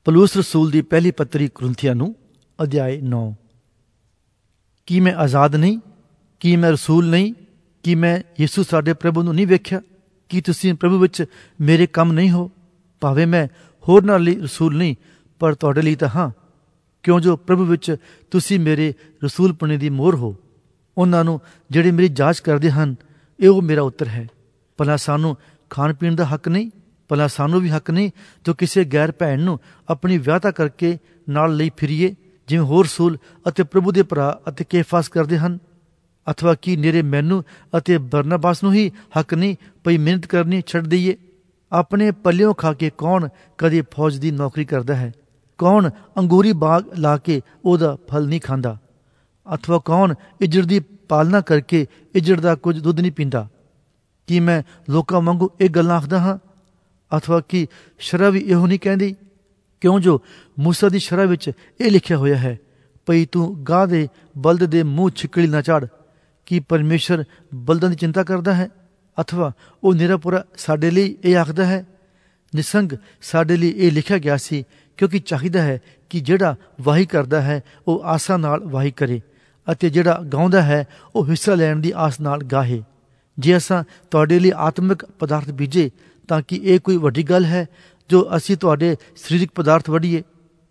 ਪੌਲੁਸ ਰਸੂਲ ਦੀ ਪਹਿਲੀ ਪੱਤਰੀ ਕੁਰਿੰਥੀਆਂ ਨੂੰ ਅਧਿਆਇ 9। ਕੀ ਮੈਂ ਆਜ਼ਾਦ ਨਹੀਂ? ਕੀ ਮੈਂ ਰਸੂਲ ਨਹੀਂ? ਕੀ ਮੈਂ ਯਿਸੂ ਸਾਡੇ ਪ੍ਰਭੂ ਨੂੰ ਨਹੀਂ ਵੇਖਿਆ? ਕੀ ਤੁਸੀਂ ਪ੍ਰਭੂ ਵਿੱਚ ਮੇਰੇ ਕੰਮ ਨਹੀਂ ਹੋ? ਭਾਵੇਂ ਮੈਂ ਹੋਰਨਾਂ ਲਈ ਰਸੂਲ ਨਹੀਂ, ਪਰ ਤੁਹਾਡੇ ਲਈ ਤਾਂ ਹਾਂ, ਕਿਉਂ ਜੋ ਪ੍ਰਭੂ ਵਿੱਚ ਤੁਸੀਂ ਮੇਰੇ ਰਸੂਲਪੁਣੇ ਦੀ ਮੋਹਰ ਹੋ। ਉਹਨਾਂ ਨੂੰ ਜਿਹੜੇ ਮੇਰੀ ਜਾਂਚ ਕਰਦੇ ਹਨ, ਇਹੋ ਮੇਰਾ ਉੱਤਰ ਹੈ। ਭਲਾ ਸਾਨੂੰ ਖਾਣ ਪੀਣ ਦਾ ਹੱਕ ਨਹੀਂ? ਭਲਾ ਸਾਨੂੰ ਵੀ ਹੱਕ ਨਹੀਂ ਜੋ ਕਿਸੇ ਗੈਰ ਭੈਣ ਨੂੰ ਆਪਣੀ ਵਿਆਹਤਾ ਕਰਕੇ ਨਾਲ ਲਈ ਫਿਰੀਏ, ਜਿਵੇਂ ਹੋਰ ਰਸੂਲ ਅਤੇ ਪ੍ਰਭੂ ਦੇ ਭਰਾ ਅਤੇ ਕੇਫਾਸ ਕਰਦੇ ਹਨ? ਅਥਵਾ ਕੀ ਨਿਰੇ ਮੈਨੂੰ ਅਤੇ ਬਰਨਬਾਸ ਨੂੰ ਹੀ ਹੱਕ ਨਹੀਂ ਪਈ ਮਿਹਨਤ ਕਰਨੀ ਛੱਡ ਦਈਏ? ਆਪਣੇ ਪੱਲਿਓਂ ਖਾ ਕੇ ਕੌਣ ਕਦੇ ਫੌਜ ਦੀ ਨੌਕਰੀ ਕਰਦਾ ਹੈ? ਕੌਣ ਅੰਗੂਰੀ ਬਾਗ ਲਾ ਕੇ ਉਹਦਾ ਫਲ ਨਹੀਂ ਖਾਂਦਾ? ਅਥਵਾ ਕੌਣ ਇੱਜੜ ਦੀ ਪਾਲਣਾ ਕਰਕੇ ਇੱਜੜ ਦਾ ਕੁਝ ਦੁੱਧ ਨਹੀਂ ਪੀਂਦਾ? ਕੀ ਮੈਂ ਲੋਕਾਂ ਵਾਂਗੂ ਇਹ ਗੱਲਾਂ ਆਖਦਾ ਹਾਂ? ਅਥਵਾ ਕੀ ਸ਼ਰ੍ਹਾ ਵੀ ਇਹੋ ਨਹੀਂ ਕਹਿੰਦੀ? ਕਿਉਂ ਜੋ ਮੂਸਾ ਦੀ ਸ਼ਰ੍ਹਾ ਵਿੱਚ ਇਹ ਲਿਖਿਆ ਹੋਇਆ ਹੈ, ਭਈ ਤੂੰ ਗਾਂ ਦੇ ਬਲਦ ਦੇ ਮੂੰਹ ਛਿੱਕੜੀ ਨਾ ਝਾੜ। ਕੀ ਪਰਮੇਸ਼ਰ ਬਲਦਾਂ ਦੀ ਚਿੰਤਾ ਕਰਦਾ ਹੈ? ਅਥਵਾ ਉਹ ਨਿਰਾਪੁਰਾ ਸਾਡੇ ਲਈ ਇਹ ਆਖਦਾ ਹੈ? ਨਿਸੰਗ ਸਾਡੇ ਲਈ ਇਹ ਲਿਖਿਆ ਗਿਆ ਸੀ, ਕਿਉਂਕਿ ਚਾਹੀਦਾ ਹੈ ਕਿ ਜਿਹੜਾ ਵਾਹੀ ਕਰਦਾ ਹੈ ਉਹ ਆਸਾਂ ਨਾਲ ਵਾਹੀ ਕਰੇ, ਅਤੇ ਜਿਹੜਾ ਗਾਉਂਦਾ ਹੈ ਉਹ ਹਿੱਸਾ ਲੈਣ ਦੀ ਆਸ ਨਾਲ ਗਾਹੇ। ਜੇ ਅਸਾਂ ਤੁਹਾਡੇ ਲਈ ਆਤਮਿਕ ਪਦਾਰਥ ਬੀਜੇ, ਤਾਂ ਕਿ ਇਹ ਕੋਈ ਵੱਡੀ ਗੱਲ ਹੈ ਜੋ ਅਸੀਂ ਤੁਹਾਡੇ ਸਰੀਰਕ ਪਦਾਰਥ ਵੱਢੀਏ?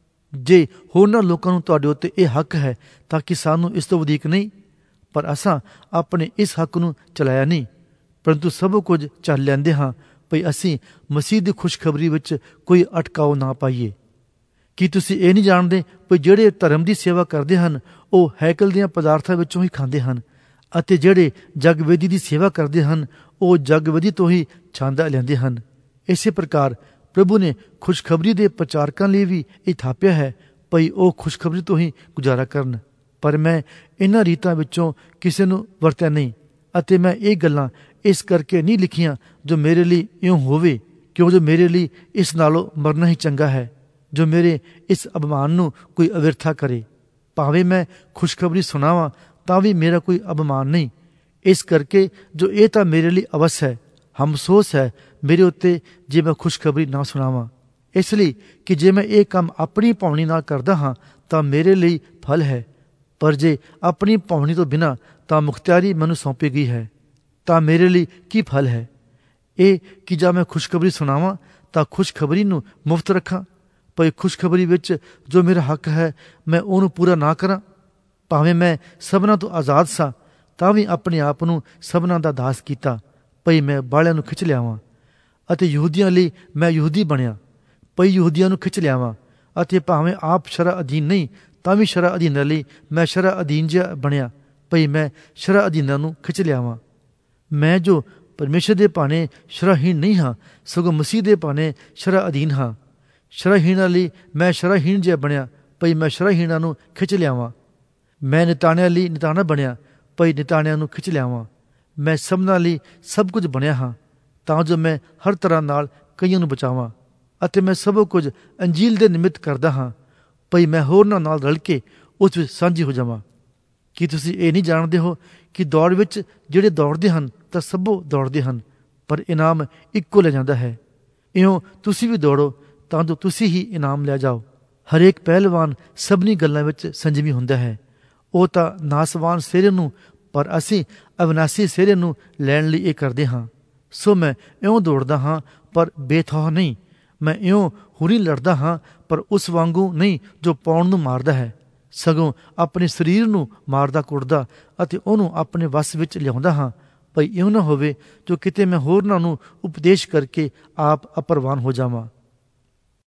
ਜੇ ਹੋਰਨਾਂ ਲੋਕਾਂ ਨੂੰ ਤੁਹਾਡੇ ਉੱਤੇ ਇਹ ਹੱਕ ਹੈ, ਤਾਂ ਕਿ ਸਾਨੂੰ ਇਸ ਤੋਂ ਵਧੇਕ ਨਹੀਂ? ਪਰ ਅਸਾਂ ਆਪਣੇ ਇਸ ਹੱਕ ਨੂੰ ਚਲਾਇਆ ਨਹੀਂ, ਪਰੰਤੂ ਸਭ ਕੁਝ ਚੱਲ ਲੈਂਦੇ ਹਾਂ, ਭਈ ਅਸੀਂ ਮਸੀਹ ਦੀ ਖੁਸ਼ਖਬਰੀ ਵਿੱਚ ਕੋਈ ਅਟਕਾਓ ਨਾ ਪਾਈਏ। ਕੀ ਤੁਸੀਂ ਇਹ ਨਹੀਂ ਜਾਣਦੇ ਭਈ ਜਿਹੜੇ ਧਰਮ ਦੀ ਸੇਵਾ ਕਰਦੇ ਹਨ ਉਹ ਹੈਕਲ ਦੀਆਂ ਪਦਾਰਥਾਂ ਵਿੱਚੋਂ ਹੀ ਖਾਂਦੇ ਹਨ, ਅਤੇ ਜਿਹੜੇ ਜਗਵੇਦੀ ਦੀ ਸੇਵਾ ਕਰਦੇ ਹਨ ਉਹ ਜਗਵੇਦੀ ਤੋਂ ਹੀ ਛਾਂਦਾ ਲੈਂਦੇ ਹਨ? ਇਸੇ ਪ੍ਰਕਾਰ ਪ੍ਰਭੂ ਨੇ ਖੁਸ਼ਖਬਰੀ ਦੇ ਪ੍ਰਚਾਰਕਾਂ ਲਈ ਵੀ ਇਹ ਥਾਪਿਆ ਹੈ, ਭਈ ਉਹ ਖੁਸ਼ਖਬਰੀ ਤੋਂ ਹੀ ਗੁਜ਼ਾਰਾ ਕਰਨ। ਪਰ ਮੈਂ ਇਹਨਾਂ ਰੀਤਾਂ ਵਿੱਚੋਂ ਕਿਸੇ ਨੂੰ ਵਰਤਿਆ ਨਹੀਂ, ਅਤੇ ਮੈਂ ਇਹ ਗੱਲਾਂ ਇਸ ਕਰਕੇ ਨਹੀਂ ਲਿਖੀਆਂ ਜੋ ਮੇਰੇ ਲਈ ਇਉਂ ਹੋਵੇ, ਕਿਉਂ ਜੋ ਮੇਰੇ ਲਈ ਇਸ ਨਾਲੋਂ ਮਰਨਾ ਹੀ ਚੰਗਾ ਹੈ, ਜੋ ਮੇਰੇ ਇਸ ਅਭਿਮਾਨ ਨੂੰ ਕੋਈ ਅਵਿਰਥਾ ਕਰੇ। ਭਾਵੇਂ ਮੈਂ ਖੁਸ਼ਖਬਰੀ ਸੁਣਾਵਾਂ ਤਾਂ ਵੀ ਮੇਰਾ ਕੋਈ ਅਭਿਮਾਨ ਨਹੀਂ, ਇਸ ਕਰਕੇ ਜੋ ਇਹ ਤਾਂ ਮੇਰੇ ਲਈ ਅਵਸ ਹੈ, ਹਮਸੋਸ ਹੈ ਮੇਰੇ ਉੱਤੇ ਜੇ ਮੈਂ ਖੁਸ਼ਖਬਰੀ ਨਾ ਸੁਣਾਵਾਂ। ਇਸ ਲਈ ਕਿ ਜੇ ਮੈਂ ਇਹ ਕੰਮ ਆਪਣੀ ਭਾਵਨੀ ਨਾਲ ਕਰਦਾ ਹਾਂ ਤਾਂ ਮੇਰੇ ਲਈ ਫਲ ਹੈ, ਪਰ ਜੇ ਆਪਣੀ ਭਾਵਨੀ ਤੋਂ ਬਿਨਾਂ ਤਾਂ ਮੁਖਤਿਆਰੀ ਮੈਨੂੰ ਸੌਂਪੀ ਗਈ ਹੈ, ਤਾਂ ਮੇਰੇ ਲਈ ਕੀ ਫਲ ਹੈ? ਇਹ ਕਿ ਜਾਂ ਮੈਂ ਖੁਸ਼ਖਬਰੀ ਸੁਣਾਵਾਂ ਤਾਂ ਖੁਸ਼ਖਬਰੀ ਨੂੰ ਮੁਫਤ ਰੱਖਾਂ, ਪਰ ਖੁਸ਼ਖਬਰੀ ਵਿੱਚ ਜੋ ਮੇਰਾ ਹੱਕ ਹੈ ਮੈਂ ਉਹਨੂੰ ਪੂਰਾ ਨਾ ਕਰਾਂ। ਭਾਵੇਂ ਮੈਂ ਸਭਨਾਂ ਤੋਂ ਆਜ਼ਾਦ ਸਾਂ, ਤਾਂ ਵੀ ਆਪਣੇ ਆਪ ਨੂੰ ਸਭਨਾਂ ਦਾ ਦਾਸ ਕੀਤਾ, ਭਈ ਮੈਂ ਬਾਹਲਿਆਂ ਨੂੰ ਖਿੱਚ ਲਿਆਵਾਂ। ਅਤੇ ਯਹੂਦੀਆਂ ਲਈ ਮੈਂ ਯਹੂਦੀ ਬਣਿਆ, ਭਈ ਯਹੂਦੀਆਂ ਨੂੰ ਖਿੱਚ ਲਿਆਵਾਂ। ਅਤੇ ਭਾਵੇਂ ਆਪ ਸ਼ਰ੍ਹਾ ਅਧੀਨ ਨਹੀਂ, ਤਾਂ ਵੀ ਸ਼ਰ੍ਹਾ ਅਧੀਨਾਂ ਲਈ ਮੈਂ ਸ਼ਰ੍ਹਾ ਅਧੀਨ ਜਿਹਾ ਬਣਿਆ, ਭਈ ਮੈਂ ਸ਼ਰ੍ਹਾ ਅਧੀਨਾਂ ਨੂੰ ਖਿੱਚ ਲਿਆਵਾਂ। ਮੈਂ ਜੋ ਪਰਮੇਸ਼ਰ ਦੇ ਭਾਣੇ ਸ਼ਰ੍ਹਾਹੀਣ ਨਹੀਂ ਹਾਂ, ਸਗੋਂ ਮਸੀਹ ਦੇ ਭਾਣੇ ਸ਼ਰ੍ਹਾ ਅਧੀਨ ਹਾਂ। ਸ਼ਰ੍ਹਾਹੀਣਾਂ ਲਈ ਮੈਂ ਸ਼ਰ੍ਹਾਹੀਣ ਜਿਹਾ ਬਣਿਆ, ਭਈ ਮੈਂ ਸ਼ਰ੍ਹਾਹੀਣਾਂ ਨੂੰ ਖਿੱਚ ਲਿਆਵਾਂ। ਮੈਂ ਨਿਤਾਣਿਆਂ ਲਈ ਨਿਤਾਣਾ ਬਣਿਆ, ਭਈ ਨਿਤਾਣਿਆਂ ਨੂੰ ਖਿੱਚ ਲਿਆਵਾਂ। ਮੈਂ ਸਭਨਾਂ ਲਈ ਸਭ ਕੁਝ ਬਣਿਆ ਹਾਂ, ਤਾਂ ਜੋ ਮੈਂ ਹਰ ਤਰ੍ਹਾਂ ਨਾਲ ਕਈਆਂ ਨੂੰ ਬਚਾਵਾਂ। ਅਤੇ ਮੈਂ ਸਭ ਕੁਝ ਅੰਜੀਲ ਦੇ ਨਿਮਿਤ ਕਰਦਾ ਹਾਂ, ਭਈ ਮੈਂ ਹੋਰਨਾਂ ਨਾਲ ਰਲ ਕੇ ਉਸ ਵਿੱਚ ਸਾਂਝੀ ਹੋ ਜਾਵਾਂ। ਕੀ ਤੁਸੀਂ ਇਹ ਨਹੀਂ ਜਾਣਦੇ ਹੋ ਕਿ ਦੌੜ ਵਿੱਚ ਜਿਹੜੇ ਦੌੜਦੇ ਹਨ ਤਾਂ ਸਭੋ ਦੌੜਦੇ ਹਨ, ਪਰ ਇਨਾਮ ਇੱਕੋ ਲੈ ਜਾਂਦਾ ਹੈ? ਇਉਂ ਤੁਸੀਂ ਵੀ ਦੌੜੋ, ਤਾਂ ਜੋ ਤੁਸੀਂ ਹੀ ਇਨਾਮ ਲੈ ਜਾਓ। ਹਰੇਕ ਪਹਿਲਵਾਨ ਸਭਨੀ ਗੱਲਾਂ ਵਿੱਚ ਸੰਜਮੀ ਹੁੰਦਾ ਹੈ। ਉਹ ਤਾਂ ਨਾਸਵਾਨ ਸਿਹਰੇ ਨੂੰ, ਪਰ ਅਸੀਂ ਅਵਿਨਾਸੀ ਸਿਹਰੇ ਨੂੰ ਲੈਣ ਲਈ ਇਹ ਕਰਦੇ ਹਾਂ। ਸੋ ਮੈਂ ਇਉਂ ਦੌੜਦਾ ਹਾਂ, ਪਰ ਬੇਥੌਹ ਨਹੀਂ। ਮੈਂ ਇਉਂ ਹੁਰੀ ਲੜਦਾ ਹਾਂ, ਪਰ ਉਸ ਵਾਂਗੂ ਨਹੀਂ ਜੋ ਪਾਉਣ ਨੂੰ ਮਾਰਦਾ ਹੈ, ਸਗੋਂ ਆਪਣੇ ਸਰੀਰ ਨੂੰ ਮਾਰਦਾ ਕੁੱਟਦਾ ਅਤੇ ਉਹਨੂੰ ਆਪਣੇ ਵੱਸ ਵਿੱਚ ਲਿਆਉਂਦਾ ਹਾਂ, ਭਈ ਇਉਂ ਨਾ ਹੋਵੇ ਜੋ ਕਿਤੇ ਮੈਂ ਹੋਰਨਾਂ ਨੂੰ ਉਪਦੇਸ਼ ਕਰਕੇ ਆਪ ਅਪਰਵਾਨ ਹੋ ਜਾਵਾਂ।